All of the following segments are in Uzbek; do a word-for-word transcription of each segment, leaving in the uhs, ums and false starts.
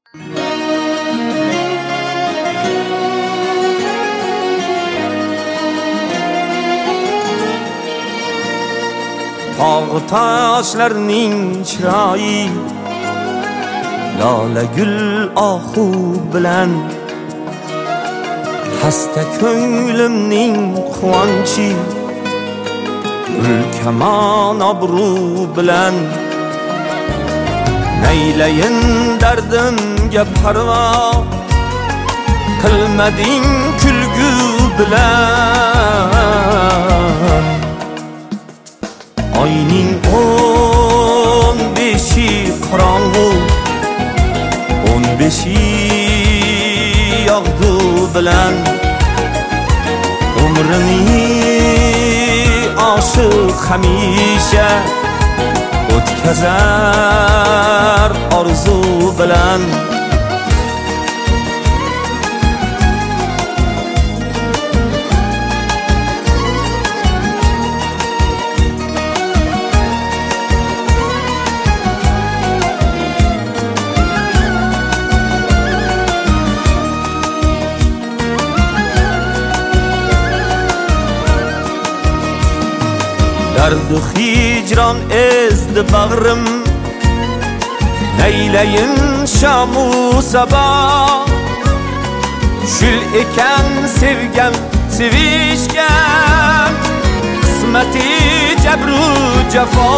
Tog' toshlarning chiroyi lola gul ohu bilan hasta ko'nglimning quvonchi gul kamon obro' bilan naylayin dardimga parvo qilmading kulgu bilan oyning o'n beshi qorong'u o'n beshi yog'du bilan umrini oshiq hamisha o'tkazar orzu bilan dardu hicron ezdi bag'rim naylayin shamu sabah shul ekan sevgam sevishgan qismati jabru jafo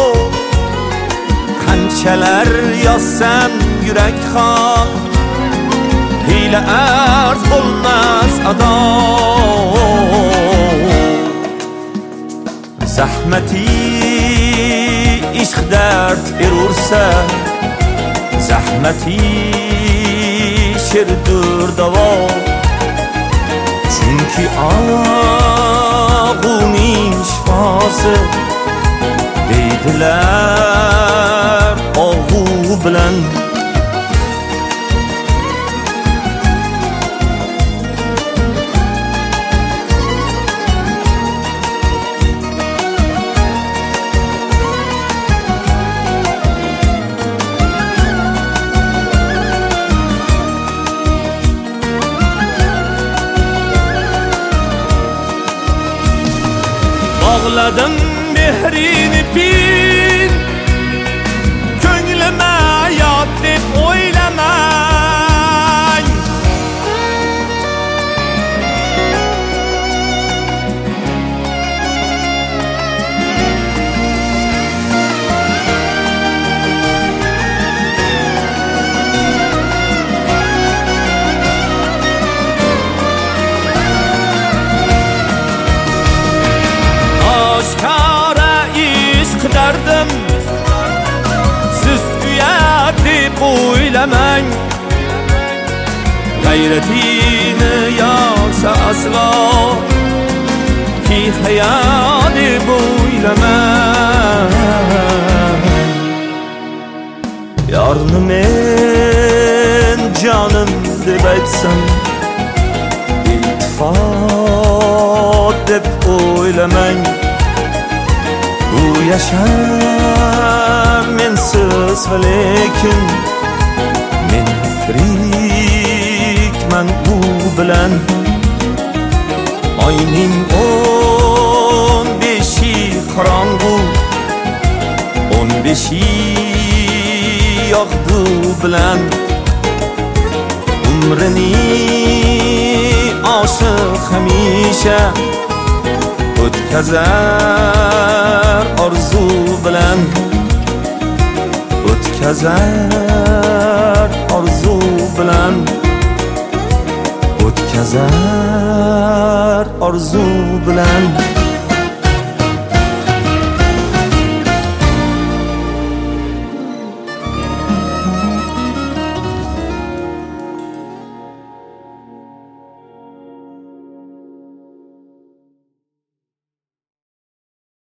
qanchalar yozsam yurak xon hiyla arz bo'lmas ado zahmati ishq dard erursa zahmati sherdur davo chunki og'uning shifosi deydilar og'u bilan Ağladım mehrini pin Könlüme yat deb oylamay Dardım siz uyat deb o'ylamang g'ayratini yorsa aslo ki hayot deb o'ylamang yorni men jonim deb aytsam iltifot deb o'ylamang bu yashar mensiz va lekin men tirikman u bilan oyning o'n beshi qorong'u o'n beshi yog'du bilan umrini oshiq hamisha o'tkazar orzu bilan o'tkazar orzu bilan o'tkazar orzu bilan